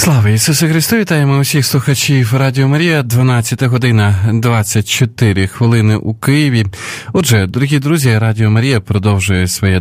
Слава Ісусу Христу! Вітаємо усіх слухачів Радіо Марія. 12 година 24 хвилини у Києві. Отже, дорогі друзі, Радіо Марія продовжує своє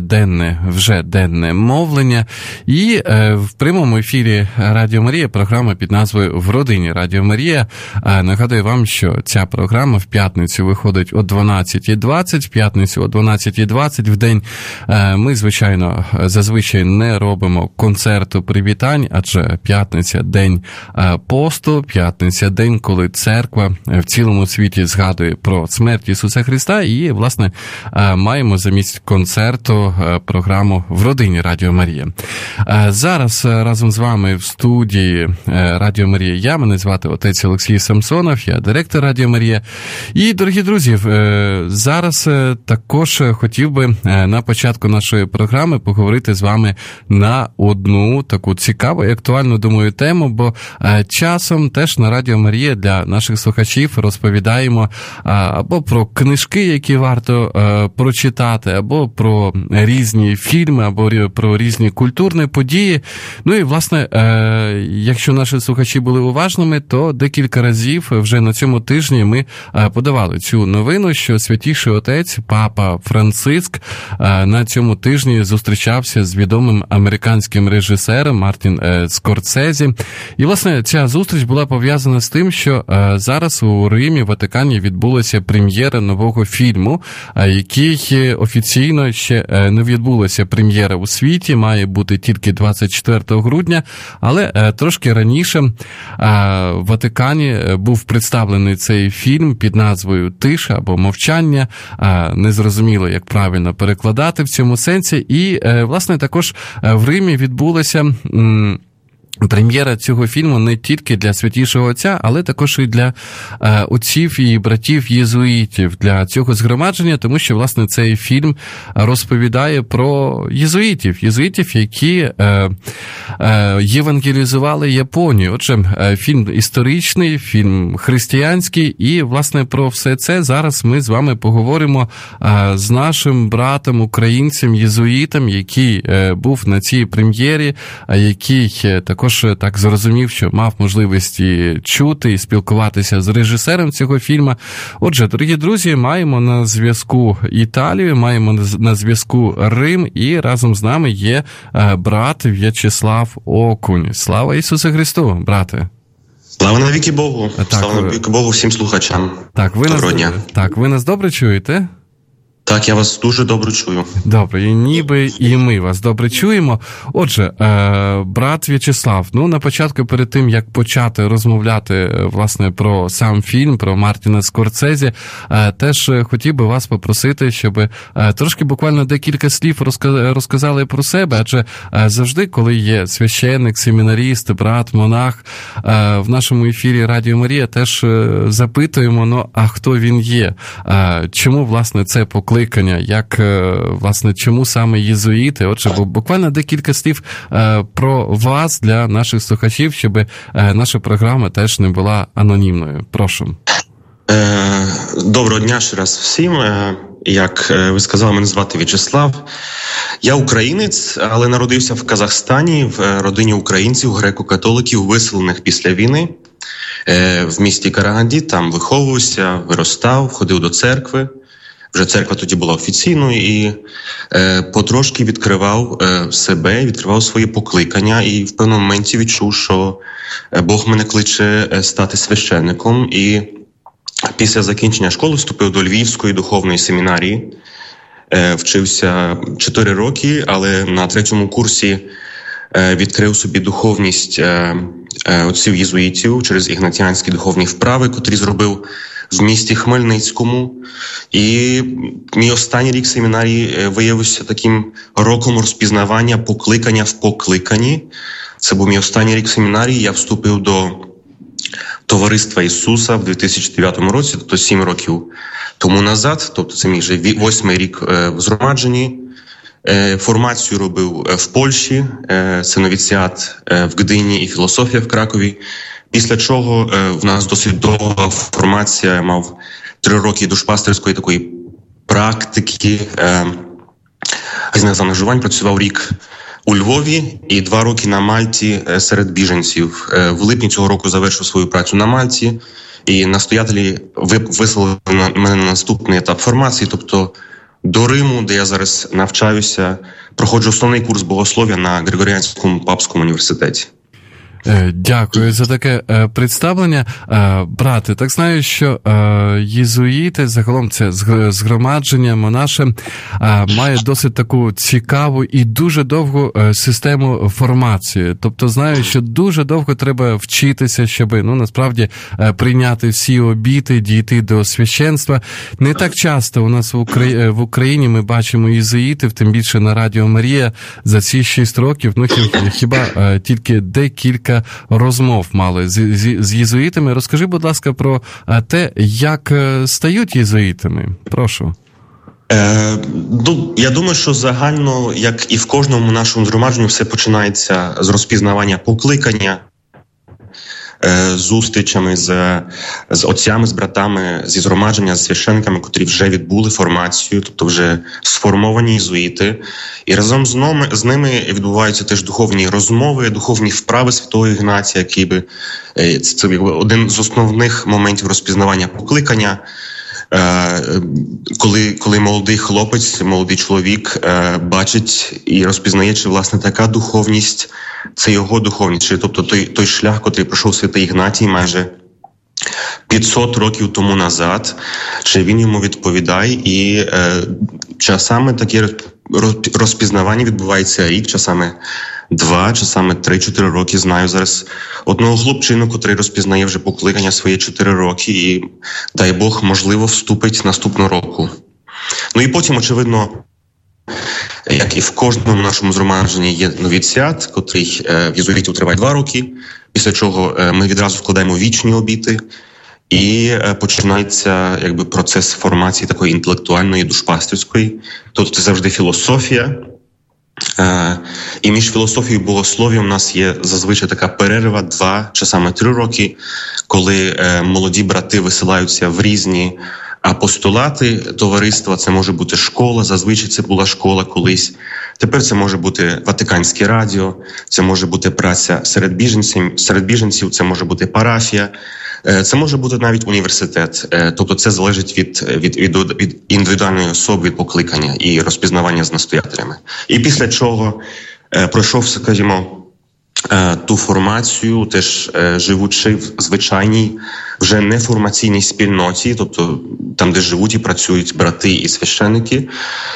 денне мовлення. І в прямому ефірі Радіо Марія програма під назвою «В родині Радіо Марія». Нагадую вам, що ця програма в п'ятницю виходить о 12:20, в п'ятницю о 12:20. В день ми, звичайно, зазвичай не робимо концерту привітань, адже п'ятниця – день посту, п'ятниця – день, коли церква в цілому світі згадує про смерть Ісуса Христа, і, власне, маємо замість концерту програму «В родині Радіо Марія». Зараз разом з вами в студії Радіо Марія мене звати отець Олексій Самсонов, я директор Радіо Марія. І, дорогі друзі, зараз також хотів би на початку нашої програми поговорити з вами на одну таку цікаву і актуальну, думаю, тему, бо часом теж на Радіо Марія для наших слухачів розповідаємо або про книжки, які варто прочитати, або про різні фільми, або про різні культурні події. Ну і, власне, якщо наші слухачі були уважними, то декілька разів вже на цьому тижні ми подавали цю новину, що Святіший Отець, Папа Франциск, на цьому тижні зустрічався з відомим американським режисером Мартін Скорсезе. І, власне, ця зустріч була пов'язана з тим, що зараз у Римі, в Ватикані, відбулася прем'єра нового фільму, який офіційно ще не відбулася прем'єра у світі, має бути тільки 24 грудня, але трошки раніше в Ватикані був представлений цей фільм під назвою «Тиша» або «Мовчання», незрозуміло, як правильно перекладати в цьому сенсі, і, власне, також в Римі відбулася прем'єра цього фільму не тільки для Святішого Отця, але також і для отців і братів-єзуїтів, для цього згромадження, тому що, власне, цей фільм розповідає про єзуїтів, які євангелізували Японію. Отже, фільм історичний, фільм християнський, і, власне, про все це зараз ми з вами поговоримо з нашим братом, українцем, єзуїтом, який був на цій прем'єрі, який також так зрозумів, що мав можливість і чути, і спілкуватися з режисером цього фільму. Отже, дорогі друзі, маємо на зв'язку Італію, маємо на зв'язку Рим, і разом з нами є брат В'ячеслав Окунь. Слава Ісусу Христу, брате! Слава навіки Богу! Слава навіки Богу всім слухачам! Доброго дня! Так, ви нас добре чуєте? Так, я вас дуже добре чую. Добре, і ніби і ми вас добре чуємо. Отже, брат В'ячеслав, на початку, перед тим, як почати розмовляти, власне, про сам фільм, про Мартіна Скорсезе, теж хотів би вас попросити, щоб трошки буквально декілька слів розказали про себе, адже завжди, коли є священник, семінаріст, брат, монах, в нашому ефірі Радіо Марія теж запитуємо, а хто він є? Чому, власне, це покликання? Як, власне, чому саме єзуїти? Отже, буквально декілька слів про вас для наших слухачів, щоб наша програма теж не була анонімною. Прошу. Доброго дня ще раз всім. Як ви сказали, мене звати В'ячеслав. Я українець, але народився в Казахстані, в родині українців, греко-католиків, виселених після війни. В місті Караганді, там виховувався, виростав, ходив до церкви. Вже церква тоді була офіційною, і потрошки відкривав себе, відкривав свої покликання, і в певному моменті відчув, що Бог мене кличе стати священником. І після закінчення школи вступив до Львівської духовної семінарії, вчився 4 роки, але на 3-му курсі відкрив собі духовність отців-єзуїтів через ігнатіанські духовні вправи, котрі зробив в місті Хмельницькому. І мій останній рік семінарії виявився таким роком розпізнавання покликання в покликанні. Це був мій останній рік семінарії. Я вступив до Товариства Ісуса в 2009 році, тобто 7 років тому назад. Тобто це мій вже 8-й рік в згромадженні. Формацію робив в Польщі, це новіціат в Гдині і філософія в Кракові. Після чого в нас досить довга формація, я мав 3 роки душпастерської такої практики, заангажувань, працював рік у Львові і 2 роки на Мальті серед біженців. В липні цього року завершив свою працю на Мальті, і настоятелі вислали мене на наступний етап формації, тобто до Риму, де я зараз навчаюся, проходжу основний курс богослов'я на Григоріанському папському університеті. Дякую за таке представлення. Брате, так знаю, що єзуїти, загалом це згромадження монаше, має досить таку цікаву і дуже довгу систему формації. Тобто знаю, що дуже довго треба вчитися, щоб, насправді, прийняти всі обіти, дійти до священства. Не так часто у нас в Україні ми бачимо єзуїтів, тим більше на Радіо Марія за ці 6 років, хіба тільки декілька розмов мали з єзуїтами. Розкажи, будь ласка, про те, як стають єзуїтами. Прошу. Я думаю, що загально, як і в кожному нашому згромадженні, все починається з розпізнавання покликання, зустрічами з отцями, з братами, зі згромадження, з священниками, котрі вже відбули формацію, тобто вже сформовані єзуїти. І разом з ними відбуваються теж духовні розмови, духовні вправи святого Ігнатія, який це один з основних моментів розпізнавання покликання. Коли молодий хлопець, молодий чоловік бачить і розпізнає, чи, власне, така духовність – це його духовність, тобто той шлях, котрий пройшов святий Ігнатій майже 500 років тому назад, чи він йому відповідає, і часами таке розпізнавання відбувається рік, часами 2, часами 3-4 роки. Знаю зараз одного хлопчину, котрий розпізнає вже покликання своє 4 роки, і, дай Бог, можливо, вступить наступного року. І потім, очевидно, як і в кожному нашому згромадженні, є новіціат, котрий в єзуїтів триває 2 роки, після чого ми відразу вкладаємо вічні обіти, і починається процес формації такої інтелектуальної, душпастерської. Тобто це завжди філософія. І між філософією і богослов'ям у нас є зазвичай така перерва 2, часами 3 роки, коли молоді брати висилаються в різні апостолати товариства. Це може бути школа, зазвичай це була школа колись. Тепер це може бути Ватиканське радіо, це може бути праця серед біженців, це може бути парафія, це може бути навіть університет. Тобто це залежить від індивідуальної особи, від покликання і розпізнавання з настоятелями. І після чого, пройшов, скажімо, ту формацію, теж живучи в звичайній, вже неформаційній спільноті, тобто там, де живуть і працюють брати і священники,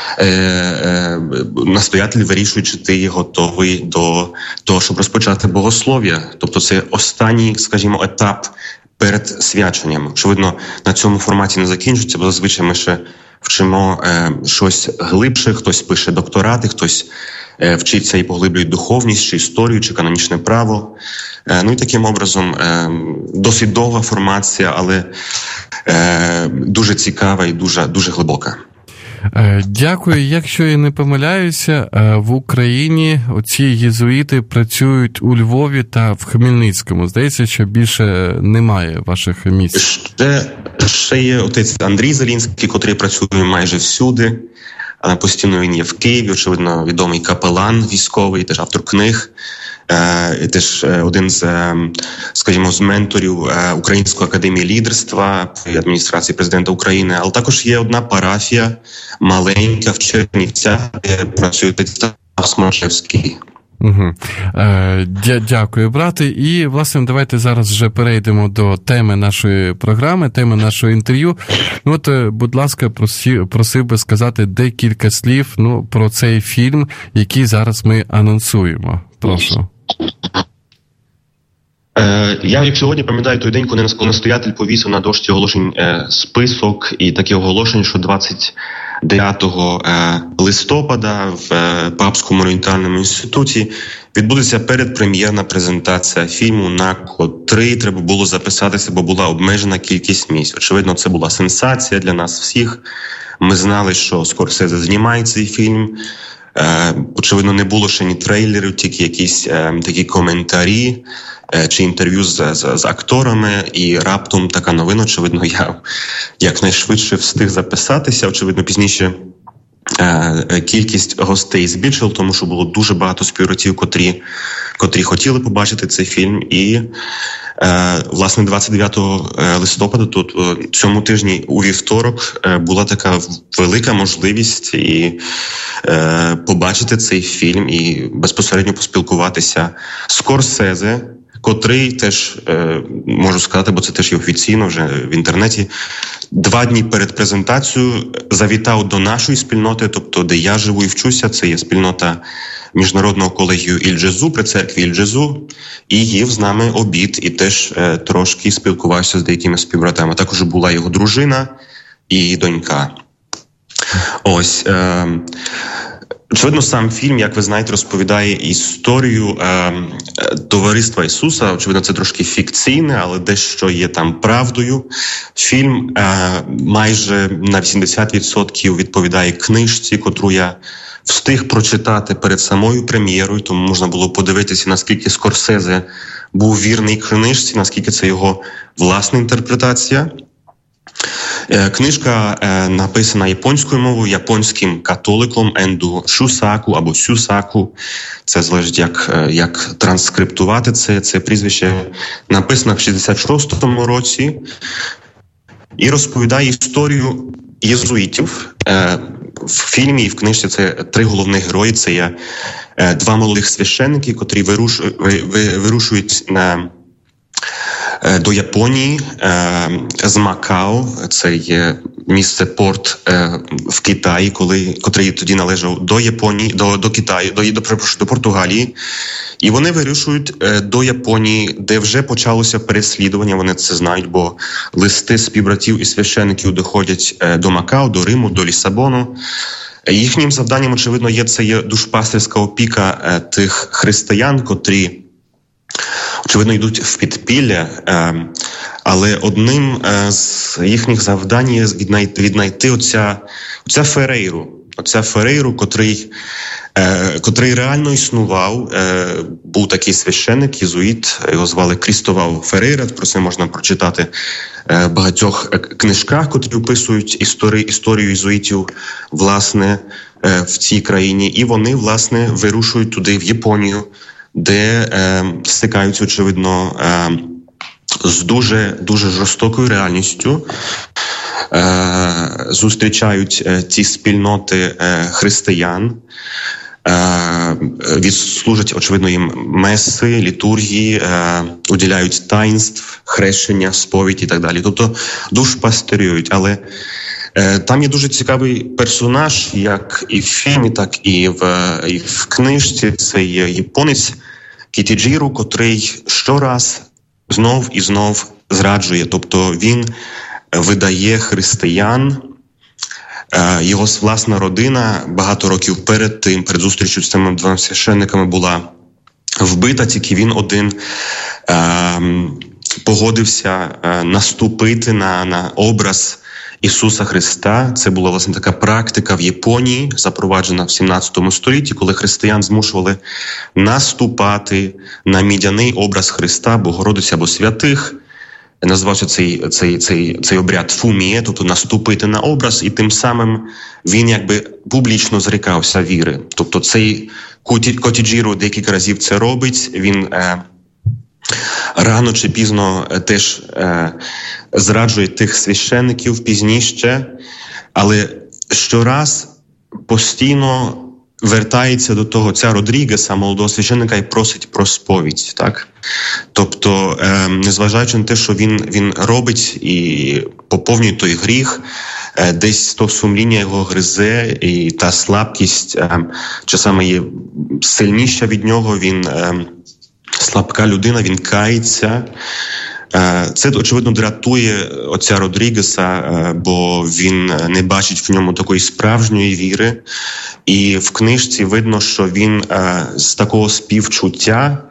настоятель вирішує, чи ти готовий до того, щоб розпочати богослов'я. Тобто це останній, скажімо, етап перед свяченням. Очевидно, на цьому форматі не закінчується, бо зазвичай ми ще вчимо щось глибше, хтось пише докторати, хтось вчиться і поглиблює духовність, чи історію, чи канонічне право. І таким образом досить довга формація, але дуже цікава і дуже глибока. Дякую. Якщо я не помиляюся, в Україні оці єзуїти працюють у Львові та в Хмельницькому. Здається, що більше немає ваших місць. Ще є отець Андрій Зелінський, котрий працює майже всюди. Постійно він є в Києві, очевидно, відомий капелан військовий, теж автор книг. Теж один з менторів Української академії лідерства при адміністрації президента України. Але також є одна парафія маленька в Чернівцях, де працює Став Смашевський. Угу. Дякую, брате. І, власне, давайте зараз вже перейдемо до теми нашої програми, теми нашого інтерв'ю. Будь ласка, просив би сказати декілька слів про цей фільм, який зараз ми анонсуємо. Прошу. Я, як сьогодні, пам'ятаю той день, коли настоятель повісив на дошці оголошень список, і таке оголошення, що 29 листопада в Папському орієнтальному інституті відбудеться передпрем'єрна презентація фільму, на котрий треба було записатися, бо була обмежена кількість місць. Очевидно, це була сенсація для нас всіх. Ми знали, що Скорсезе знімає цей фільм. Очевидно, не було ще ні трейлерів, тільки якісь такі коментарі чи інтерв'ю з акторами, і раптом така новина. Очевидно, я якнайшвидше встиг записатися. Очевидно, пізніше кількість гостей збільшила, тому що було дуже багато співробітників, котрі хотіли побачити цей фільм. І, власне, 29 листопада, тут цьому тижні у вівторок, була така велика можливість і побачити цей фільм і безпосередньо поспілкуватися з Скорсезе, котрий теж, можу сказати, бо це теж є офіційно вже в інтернеті, 2 дні перед презентацією завітав до нашої спільноти, тобто де я живу і вчуся, це є спільнота Міжнародного колегію Іль-Джезу, при церкві Іль-Джезу, і їв з нами обід, і теж трошки спілкувався з деякими співбратами. Також була його дружина і донька. Ось. Очевидно, сам фільм, як ви знаєте, розповідає історію товариства Ісуса. Очевидно, це трошки фікційне, але дещо є там правдою. Фільм майже на 80% відповідає книжці, котру я встиг прочитати перед самою прем'єрою, тому можна було подивитися, наскільки Скорсезе був вірний книжці, наскільки це його власна інтерпретація. Книжка написана японською мовою, японським католиком Енду Шусаку або Сюсаку. Це залежить, як транскриптувати це прізвище. Написана в 66-му році і розповідає історію єзуїтів. В фільмі і в книжці це 3 головних герої. Це є 2 молодих священники, котрі вирушують до Японії з Макао. Це є місце порт в Китаї, котрий тоді належав до Японії, до Китаю, до Португалії. І вони вирушують до Японії, де вже почалося переслідування. Вони це знають, бо листи співбратів і священиків доходять до Макао, до Риму, до Лісабону. Їхнім завданням, очевидно, є душпастерська опіка тих християн, котрі очевидно, йдуть в підпілля, але одним з їхніх завдань є віднайти оця Ферейру, котрий реально існував. Був такий священник, єзуїт, його звали Крістовал Ферейра, про це можна прочитати в багатьох книжках, котрі описують історію єзуїтів, власне, в цій країні. І вони, власне, вирушують туди, в Японію, де стикаються, очевидно, з дуже жорстокою реальністю, зустрічають ці спільноти християн, відслужать, очевидно, їм меси, літургії, уділяють таїнств, хрещення, сповідь і так далі. Тобто душпастерюють, але там є дуже цікавий персонаж, як і в фільмі, так і в книжці. Це є японець Кітіджіру, котрий щораз знов і знов зраджує. Тобто він видає християн, його власна родина багато років перед зустрічю з цими 2 священниками була вбита, тільки він один погодився наступити на образ Ісуса Христа. Це була, власне, така практика в Японії, запроваджена в 17 столітті, коли християн змушували наступати на мідяний образ Христа, Богородиці або святих. Називався цей обряд фуміє, тобто наступити на образ, і тим самим він якби публічно зрікався віри. Тобто цей Котіджіро декілька разів це робить, він рано чи пізно теж зраджує тих священників пізніше, але щораз постійно вертається до того ця Родрігеса, молодого священника, і просить про сповідь. Так? Тобто, незважаючи на те, що він робить і поповнює той гріх, десь то сумління його гризе, і та слабкість часами є сильніша від нього, він слабка людина, він кається. Це, очевидно, дратує отця Родрігеса, бо він не бачить в ньому такої справжньої віри. І в книжці видно, що він з такого співчуття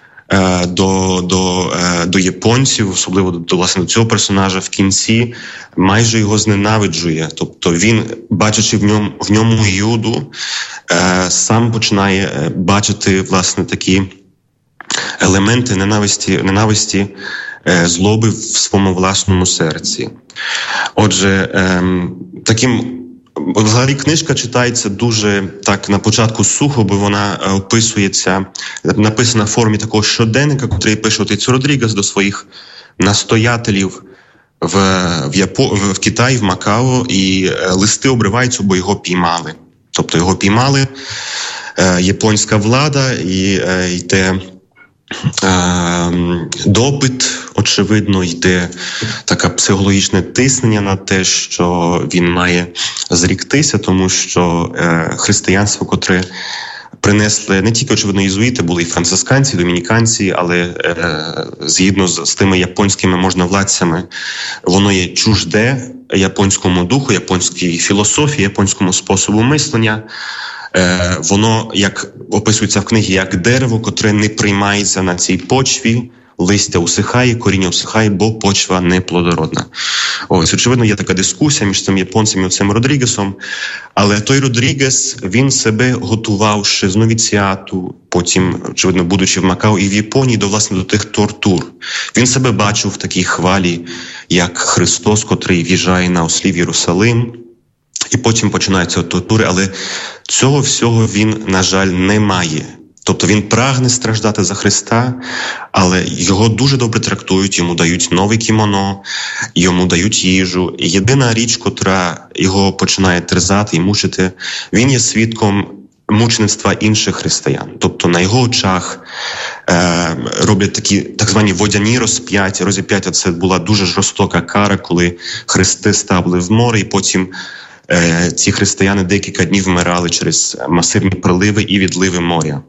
до японців, особливо власне, до цього персонажа в кінці, майже його зненавиджує. Тобто він, бачачи в ньому Юду, сам починає бачити, власне, такі елементи ненависті, злоби в своєму власному серці. Отже, таким Взагалі книжка читається дуже так на початку сухо, бо вона описується, написана в формі такого щоденника, котрий пише отець Родрігес до своїх настоятелів в Китаї, в Макао, і листи обриваються, бо його піймали. Тобто його піймали японська влада, і йде допит, очевидно, йде таке психологічне тиснення на те, що він має зріктися, тому що християнство, котре принесли не тільки, очевидно, єзуїти, були і францисканці, і домініканці, але згідно з тими японськими можновладцями, воно є чужде японському духу, японській філософії, японському способу мислення. Воно, як описується в книгі, як дерево, котре не приймається на цій почві, листя усихає, коріння усихає, бо почва не плодородна. Ось, очевидно, є така дискусія між цим японцем і цим Родрігесом, але той Родрігес, він себе готував ще з новіціату, потім, очевидно, будучи в Макао і в Японії, до тих тортур. Він себе бачив в такій хвалі, як Христос, котрий в'їжджає на ослі в Єрусалим, і потім починаються тортури, але цього всього він, на жаль, не має. Тобто він прагне страждати за Христа, але його дуже добре трактують, йому дають нове кімоно, йому дають їжу. І єдина річ, котра його починає терзати і мучити, він є свідком мучеництва інших християн. Тобто на його очах роблять такі так звані водяні розп'яття. Розіп'яття – це була дуже жорстока кара, коли хрести ставили в море, і потім ці християни декілька днів вмирали через масивні приливи і відливи моря.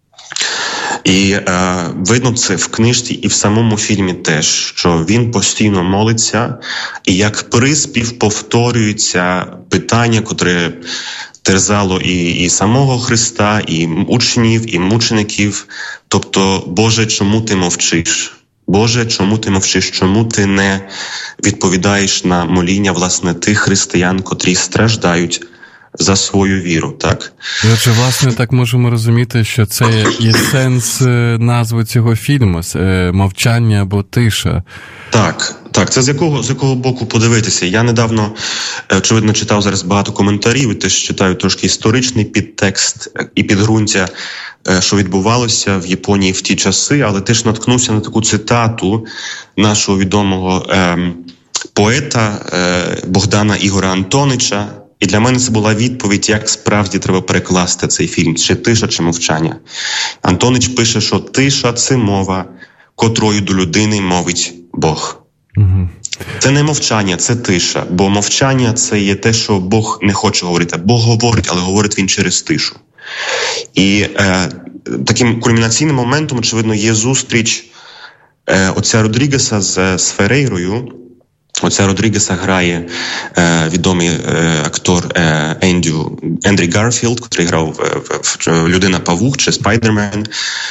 І видно це в книжці і в самому фільмі теж, що він постійно молиться, і як приспів повторюються питання, котре терзало і самого Христа, і учнів, і мучеників. Тобто, Боже, чому ти мовчиш? Боже, чому ти мовчиш? Чому ти не відповідаєш на моління, власне, тих християн, котрі страждають за свою віру, так? Отже, власне, так можемо розуміти, що це є сенс назви цього фільму – «Мовчання» або «Тиша». Так, це з якого боку подивитися. Я недавно, очевидно, читав зараз багато коментарів, і теж читаю трошки історичний підтекст і підґрунтя, що відбувалося в Японії в ті часи, але теж наткнувся на таку цитату нашого відомого поета Богдана Ігора Антонича. І для мене це була відповідь, як справді треба перекласти цей фільм, чи тиша, чи мовчання. Антонич пише, що тиша – це мова, котрою до людини мовить Бог. Угу. Це не мовчання, це тиша, бо мовчання – це є те, що Бог не хоче говорити. Бог говорить, але говорить він через тишу. І таким кульмінаційним моментом, очевидно, є зустріч отця Родрігеса з Ферейрою. Отця Родрігеса грає відомий актор Ендрю Гарфілд, який грав в «Людина-павук» чи «Спайдермен».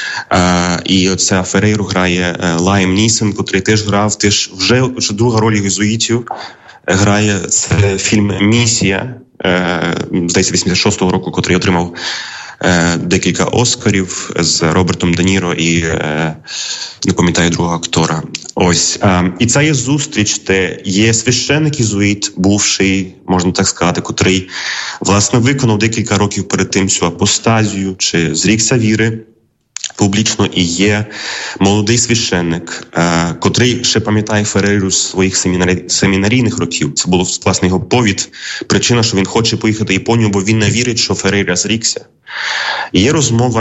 І отця Ферейру грає Лайм Нісон, який теж грав, вже друга роль єзуїтів грає. Це фільм «Місія», здається, 86-го року, який отримав декілька Оскарів з Робертом Де Ніро і не пам'ятаю другого актора. Ось. І це є зустріч, де є священник єзуїт, бувший, можна так сказати, котрий, власне, виконав декілька років перед тим цю апостазію, чи зрікся віри публічно, і є молодий священник, котрий ще пам'ятає Ферейру з своїх семінарійних років. Це було, власне, його повід, причина, що він хоче поїхати в Японію, бо він не вірить, що Ферейра зрікся. І є розмова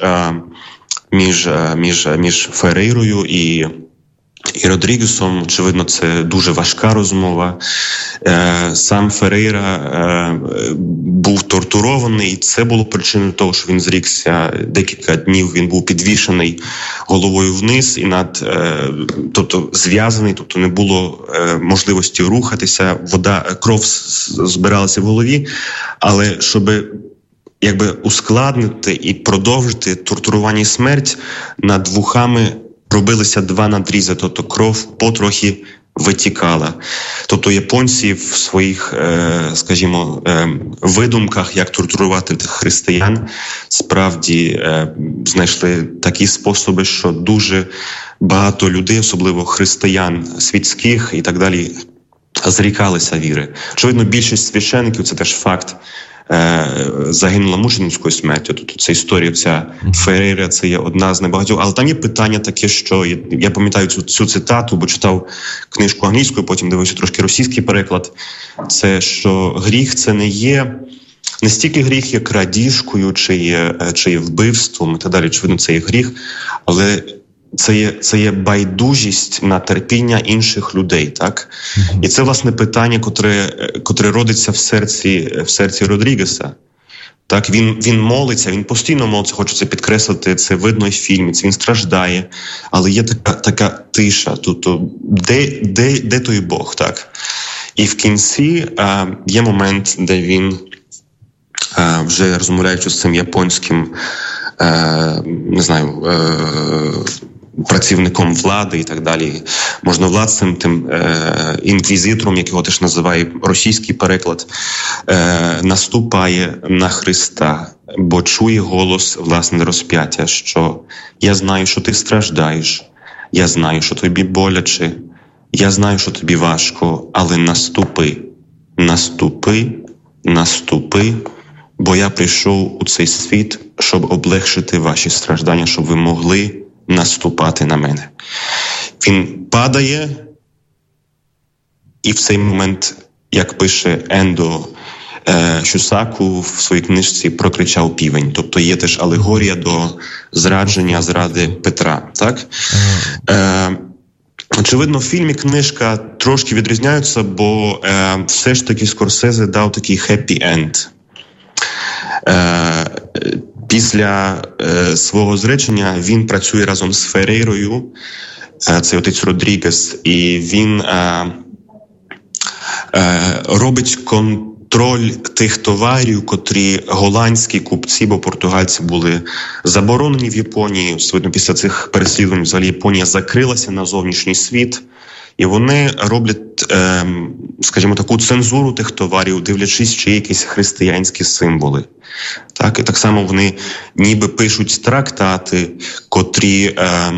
між Ферейрою і Родрігесом. Очевидно, це дуже важка розмова. Сам Ферейра був тортурований, і це було причиною того, що він зрікся. Декілька днів він був підвішений головою вниз, і тобто зв'язаний, тобто не було можливості рухатися, кров збиралася в голові, але щоб ускладнити і продовжити тортурування і смерть, над вухами робилися два надрізи, тобто кров потрохи витікала. Тобто японці в своїх, скажімо, видумках, як тортурувати тих християн, справді знайшли такі способи, що дуже багато людей, особливо християн світських і так далі, зрікалися віри. Очевидно, більшість священиків, це теж факт, загинула мученицькою смертю. Тобто це історія, ця Ферейра, це є одна з небагатьох. Але там є питання таке, що я пам'ятаю цю цитату, бо читав книжку англійською, потім дивився трошки російський переклад. Це, що гріх це не є не стільки гріх є крадіжкою, чи є вбивством і так далі. Очевидно, це є гріх, але це є байдужість на терпіння інших людей, так? І це, власне, питання, котре родиться в серці Родрігеса. Так, він молиться, він постійно молиться, хочеться підкреслити, це видно і в фільмі, це він страждає, але є така тиша, тобто де той Бог, так? І в кінці є момент, де він, вже розмовляючи з цим японським, працівником влади і так далі, можновладцем, тим інквізитором, як його теж називає російський переклад, наступає на Христа, бо чує голос власне розп'яття, що я знаю, що ти страждаєш, я знаю, що тобі боляче, я знаю, що тобі важко, але наступи, бо я прийшов у цей світ, щоб облегшити ваші страждання, щоб ви могли наступати на мене. Він падає, і в цей момент, як пише Ендо Шусаку в своїй книжці, прокричав півень. Тобто є теж алегорія до зради Петра. Так? Очевидно, в фільмі книжка трошки відрізняються, бо все ж таки Скорсезе дав такий happy end. Після свого зречення він працює разом з Ферейрою, це отець Родрігес, і він робить контроль тих товарів, котрі голландські купці, бо португальці були заборонені в Японії. Очевидно, після цих переслідувань взагалі Японія закрилася на зовнішній світ. І вони роблять, скажімо, таку цензуру тих товарів, дивлячись, чи є якісь християнські символи. Так? І так само вони ніби пишуть трактати, котрі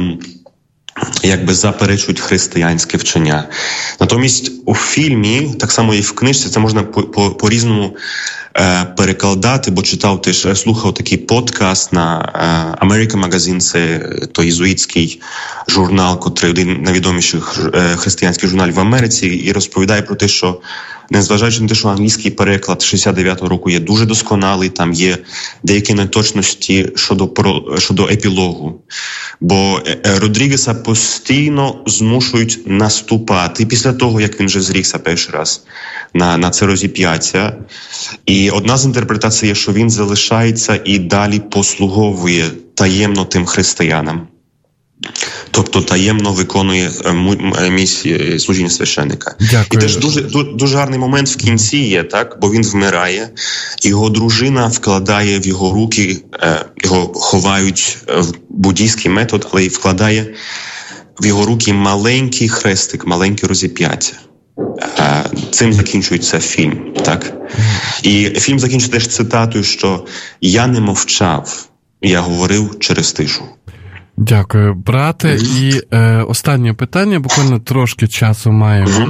якби заперечують християнське вчення. Натомість у фільмі, так само і в книжці, це можна по-різному перекладати, бо слухав такий подкаст на American Magazine, це той єзуїтський журнал, котрий один з найвідоміших християнських журналів в Америці, і розповідає про те, що незважаючи на те, що англійський переклад 69-го року є дуже досконалий, там є деякі неточності щодо епілогу. Бо Родрігеса постійно змушують наступати після того, як він вже зрікся перший раз на це розіп'яття. І одна з інтерпретацій є, що він залишається і далі послуговує таємно тим християнам. Тобто таємно виконує місію служіння священника. Дякую. І теж дуже гарний момент в кінці є, так? Бо він вмирає, його дружина вкладає в його руки, його ховають в буддійський метод, але й вкладає в його руки маленький хрестик, маленьке розіп'яття. Цим закінчується фільм, так? І фільм закінчується теж цитатою, що «Я не мовчав, я говорив через тишу». Дякую, брате. І останнє питання, буквально трошки часу маємо.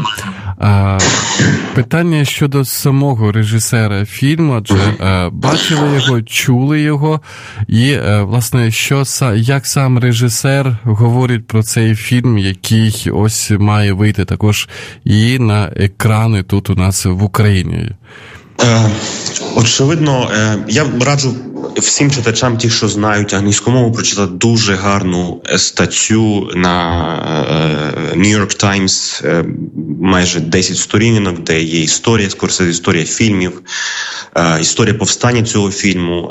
Питання щодо самого режисера фільму, адже бачили його, чули його, і, власне, як сам режисер говорить про цей фільм, який ось має вийти також і на екрани тут у нас в Україні. Очевидно, я раджу всім читачам, ті, що знають англійську мову, прочитати дуже гарну статтю на New York Times, майже 10 сторінок, де є історія Скорсезе, історія фільмів, історія повстання цього фільму.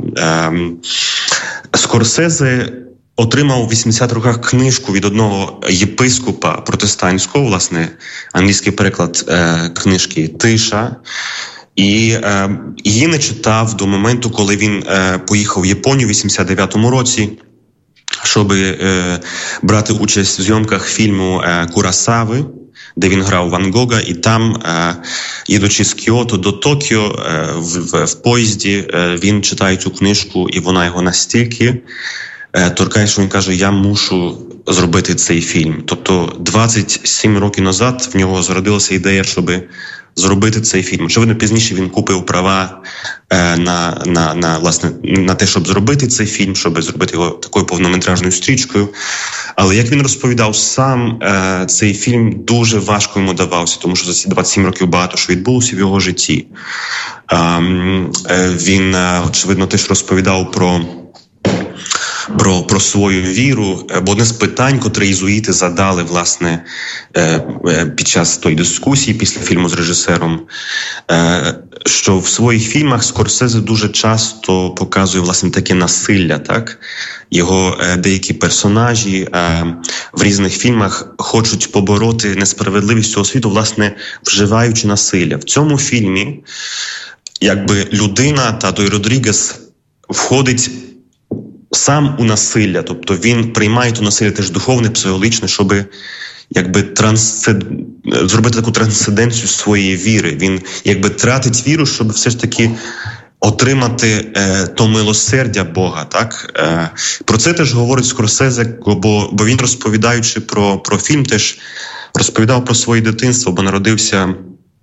Скорсезе отримав у 80-х роках книжку від одного єпископа протестантського, власне, англійський переклад книжки «Тиша», і її не читав до моменту, коли він поїхав в Японію в 89-му році, щоб брати участь в зйомках фільму «Куросави», де він грав Ван Гога, і там, їдучи з Кіото до Токіо, в поїзді, він читає цю книжку, і вона його настільки торкає, що він каже, я мушу зробити цей фільм. Тобто 27 років назад в нього зародилася ідея, щоб зробити цей фільм. Очевидно, пізніше він купив права на те, щоб зробити цей фільм, щоб зробити його такою повнометражною стрічкою. Але, як він розповідав сам, цей фільм дуже важко йому давався, тому що за ці 27 років багато що відбулося в його житті. Він, очевидно, теж розповідав про свою віру, бо одне з питань, котре єзуїти задали, власне, під час тої дискусії після фільму з режисером, що в своїх фільмах Скорсезе дуже часто показує, власне, таке насилля, так? Його деякі персонажі в різних фільмах хочуть побороти несправедливість цього світу, власне, вживаючи насилля. В цьому фільмі, якби людина, та той Родрігес, входить сам у насилля, тобто він приймає то насилля теж духовне, психологічне, щоб якби зробити таку трансценденцію своєї віри. Він якби тратить віру, щоб все ж таки отримати то милосердя Бога. Так? Про це теж говорить Скорсезе, бо він, розповідаючи про фільм, теж розповідав про своє дитинство, бо народився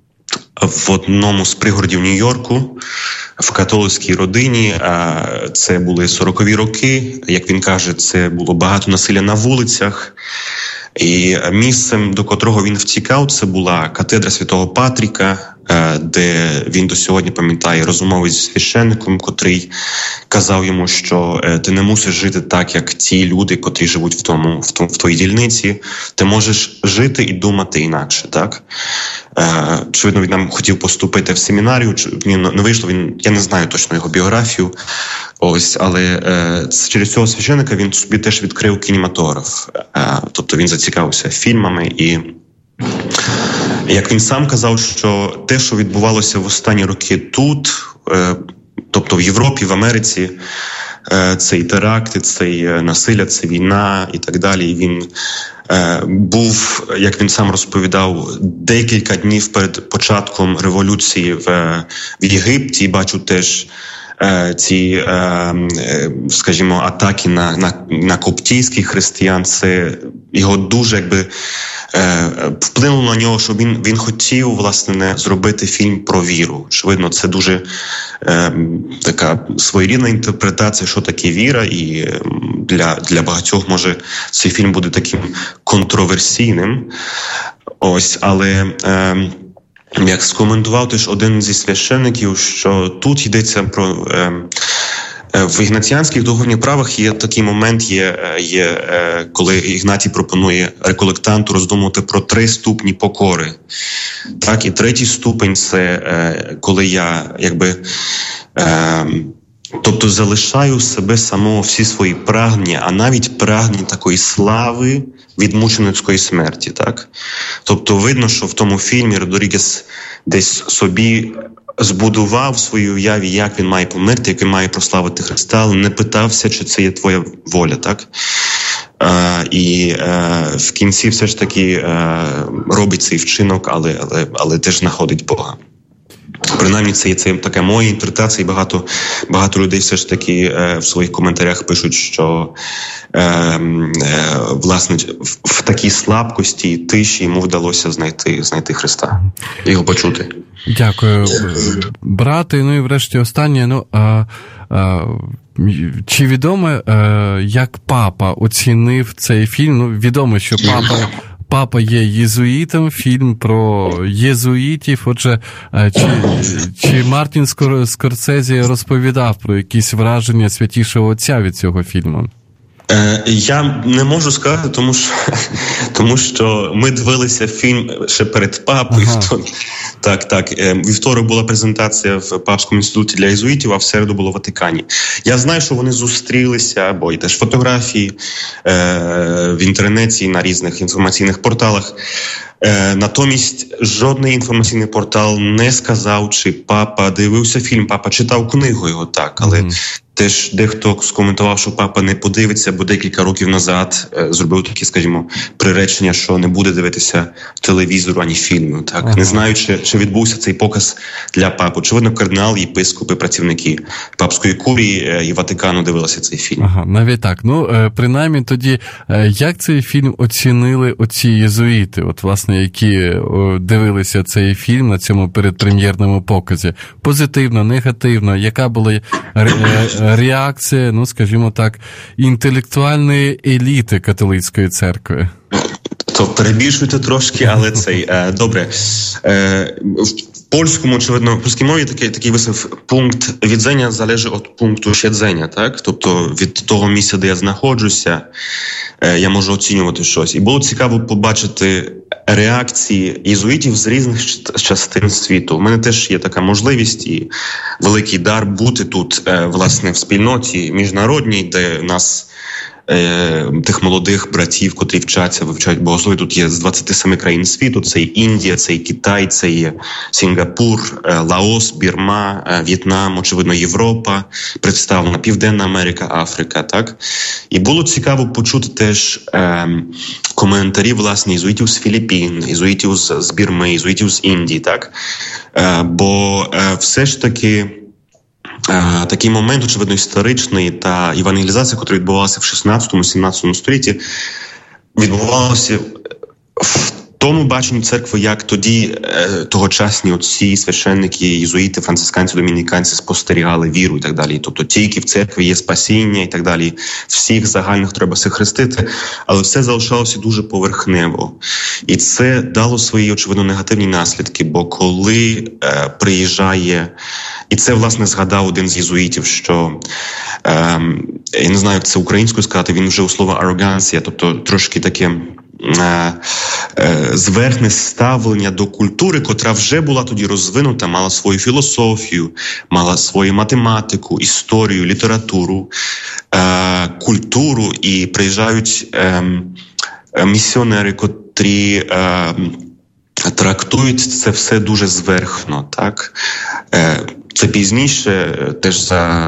в одному з пригородів Нью-Йорку, в католицькій родині. Це були 40-ві роки. Як він каже, це було багато насилля на вулицях. І місцем, до котрого він втікав, це була катедра Святого Патріка, де він до сьогодні пам'ятає розмови з священником, котрий казав йому, що ти не мусиш жити так, як ті люди, котрі живуть в твоїй дільниці. Ти можеш жити і думати інакше, так? Очевидно, він нам хотів поступити в семінарію, не вийшло, я не знаю точно його біографію, але через цього священника він собі теж відкрив кінематограф. Тобто він зацікавився фільмами і, як він сам казав, що те, що відбувалося в останні роки тут, тобто в Європі, в Америці, це і теракти, це і насилля, це війна і так далі. І він був, як він сам розповідав, декілька днів перед початком революції в Єгипті. І бачу теж ці, скажімо, атаки на коптійських християн. Це його дуже, якби, вплинуло на нього, що він хотів, власне, зробити фільм про віру. Очевидно, це дуже така своєрідна інтерпретація, що таке віра, і для багатьох, може, цей фільм буде таким контроверсійним. Але як скоментував теж один зі священників, що тут йдеться про... В ігнатіанських духовних правах є такий момент, коли Ігнатій пропонує реколектанту роздумувати про 3 ступні покори. Так, і 3-й ступень – це коли я якби... Тобто залишаю себе самого, всі свої прагнення, а навіть прагнення такої слави від мученицької смерті. Так? Тобто видно, що в тому фільмі Родрігес десь собі збудував в своїй уяві, як він має померти, як він має прославити Христа, але не питався, чи це є твоя воля. Так? І в кінці все ж таки робить цей вчинок, але теж знаходить Бога. Принаймні, це така моя інтерпретація, і багато людей все ж таки в своїх коментарях пишуть, що власне в такій слабкості і тиші йому вдалося знайти Христа, його почути. Дякую, брате. Ну і врешті останнє. Чи відомо, як папа оцінив цей фільм? Відомо, що Папа є єзуїтом, фільм про єзуїтів. Отже, чи Мартін Скорсезе розповідав про якісь враження Святішого Отця від цього фільму? Я не можу сказати, тому що ми дивилися фільм ще перед папою. Ага. Так. Вівторок була презентація в Папському інституті для єзуїтів, а в середу було в Ватикані. Я знаю, що вони зустрілися, бо і теж фотографії в інтернеті, на різних інформаційних порталах. Натомість жодний інформаційний портал не сказав, чи папа дивився фільм, папа читав книгу його, так, але теж дехто скоментував, що папа не подивиться, бо декілька років назад зробив такі, скажімо, приречення, що не буде дивитися телевізору ані фільму. Так? Не знаю, чи відбувся цей показ для папи. Очевидно, кардинал, єпископи, працівники папської курії і Ватикану дивилися цей фільм. Навіть так. Принаймні тоді, як цей фільм оцінили оці єзуїти, от, власне, які дивилися цей фільм на цьому передпрем'єрному показі? Позитивно, негативно? Яка була реакція, скажімо так, інтелектуальної еліти католицької церкви? То перебільшуйте трошки, але цей... Добре. В польському, очевидно, в польській мові такий вислів: пункт відзення залежить від пункту щедзення, так? Тобто від того місця, де я знаходжуся, я можу оцінювати щось. І було цікаво побачити реакції єзуїтів з різних частин світу. У мене теж є така можливість і великий дар бути тут, власне, в спільноті міжнародній, де нас тих молодих братів, котрі вивчають богослов'я. Тут є з 27 країн світу. Це і Індія, це і Китай, це і Сінгапур, Лаос, Бірма, В'єтнам, очевидно, Європа, представлена Південна Америка, Африка, так? І було цікаво почути теж коментарі, власне, єзуїтів з Філіппін, єзуїтів з Бірми, єзуїтів з Індії, так? Бо все ж таки такий момент, очевидно, історичний та евангелізація, яка відбувалася в 16-17 столітті, відбувалася в тому баченні церкви, як тоді тогочасні отці, священники, єзуїти, францисканці, домініканці спостерігали віру і так далі. Тобто тільки в церкві є спасіння і так далі. Всіх загальних треба все хрестити, але все залишалося дуже поверхнево. І це дало свої, очевидно, негативні наслідки, бо коли приїжджає... І це, власне, згадав один з єзуїтів, що, я не знаю, як це українською сказати, він вжив слово «ароганція», тобто трошки таке зверхне ставлення до культури, котра вже була тоді розвинута, мала свою філософію, мала свою математику, історію, літературу, культуру, і приїжджають місіонери, котрі трактують це все дуже зверхно, так? Це пізніше теж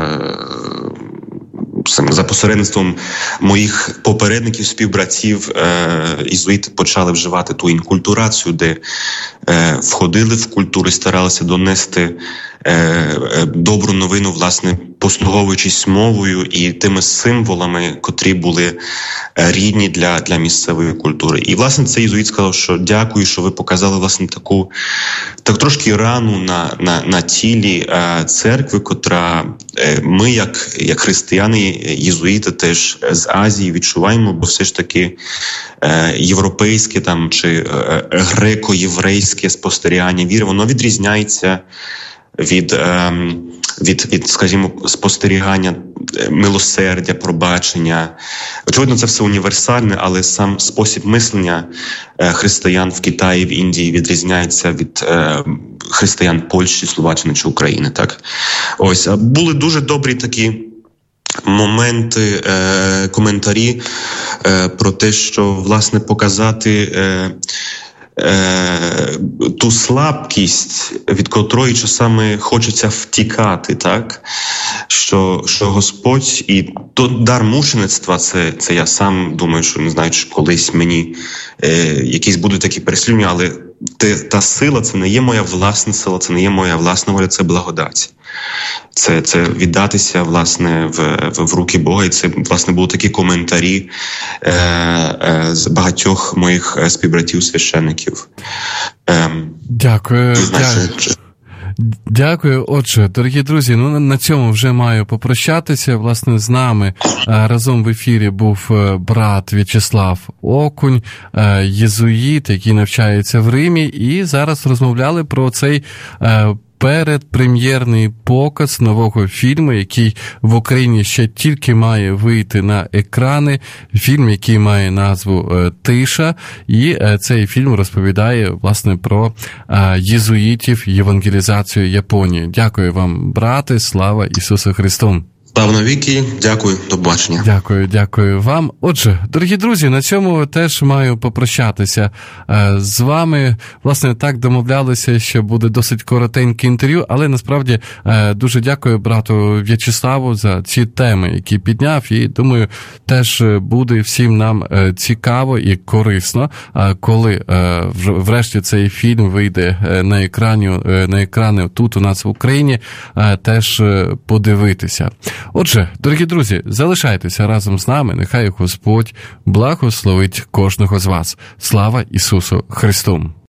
за посередництвом моїх попередників, співбратів, єзуїти почали вживати ту інкультурацію, де входили в культуру і старалися донести добру новину, власне, послуговуючись мовою і тими символами, котрі були рідні для місцевої культури. І, власне, цей єзуїт сказав, що дякую, що ви показали, власне, так трошки рану на тілі церкви, котра ми, як християни, єзуїти теж з Азії відчуваємо, бо все ж таки європейське там чи греко-єврейське спостерігання віри, воно відрізняється від, скажімо, спостерігання милосердя, пробачення. Очевидно, це все універсальне, але сам спосіб мислення християн в Китаї, в Індії відрізняється від християн Польщі, Словаччини чи України. Так? Ось, були дуже добрі такі моменти, коментарі про те, що, власне, показати ту слабкість, від котрої часами хочеться втікати, так? Що Господь і дар мучеництва, це я сам думаю, що не знаю, чи колись мені якісь будуть такі переслідування, але та сила, це не є моя власна сила, це не є моя власна воля, це благодать. Це віддатися, власне, в руки Бога. І це, власне, були такі коментарі з багатьох моїх співбратів-священиків. Дякую. Дякую. Отже, дорогі друзі, на цьому вже маю попрощатися. Власне, з нами разом в ефірі був брат В'ячеслав Окунь, єзуїт, який навчається в Римі, і зараз розмовляли про цей передпрем'єрний показ нового фільму, який в Україні ще тільки має вийти на екрани. Фільм, який має назву «Тиша». І цей фільм розповідає, власне, про єзуїтів, євангелізацію Японії. Дякую вам, брате. Слава Ісусу Христу! Слава навіки, дякую, до побачення. Дякую вам. Отже, дорогі друзі, на цьому теж маю попрощатися з вами. Власне, так домовлялися, що буде досить коротеньке інтерв'ю, але насправді дуже дякую брату В'ячеславу за ці теми, які підняв, і думаю, теж буде всім нам цікаво і корисно, коли врешті цей фільм вийде на екрани тут у нас в Україні, теж подивитися. Отже, дорогі друзі, залишайтеся разом з нами, нехай Господь благословить кожного з вас. Слава Ісусу Христу!